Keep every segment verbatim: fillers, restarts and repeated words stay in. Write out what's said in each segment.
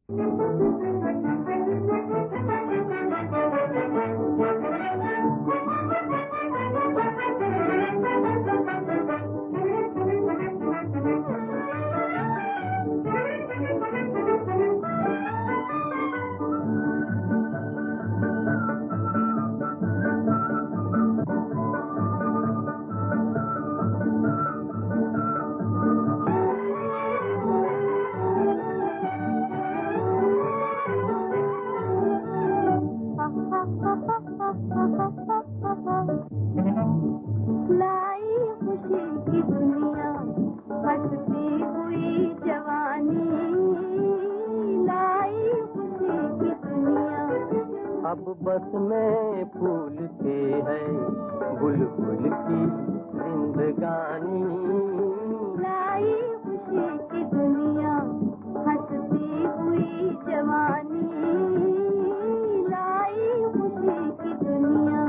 अब बस में फूलते हैं बुलबुल की जिंदगानी, लाई खुशी की दुनिया हंसती हुई जवानी, लाई खुशी की दुनिया।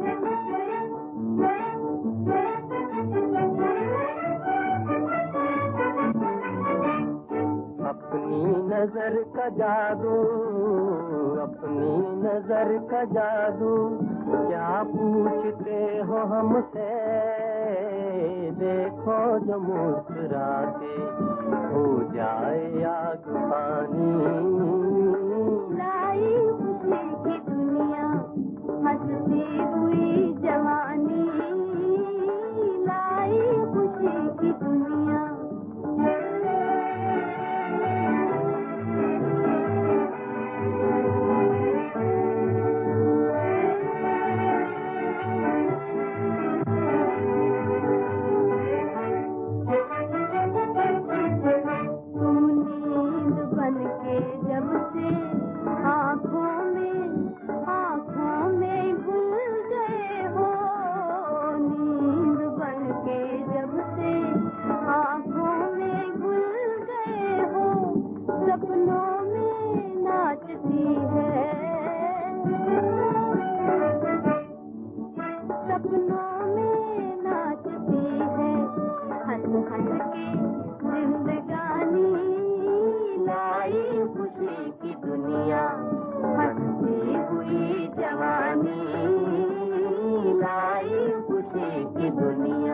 अपनी नजर का जादू, अपनी नजर का जादू, क्या पूछते हो हमसे, देखो जो मुस्कुराते हो जाए आग पानी, लाई खुशी की दुनिया हंसती हुई जवानी, लाई खुशी की दुनिया। जब से आँखों में आँखों में घुल गए हो, नींद बन के जब से आँखों में घुल गए हो, सपनों में नाचती है, सपनों में नाचती है, हंस हंस के जिंदगानी, लाई खुशी की दुनिया हंसती हुई जवानी, लाई खुशी की दुनिया।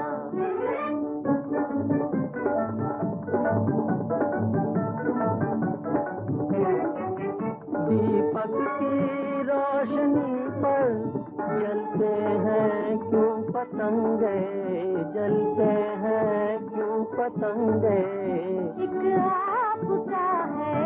दीपक की रोशनी पर जलते हैं क्यों पतंगे, जलते हैं क्यों पतंगे, एक आपका है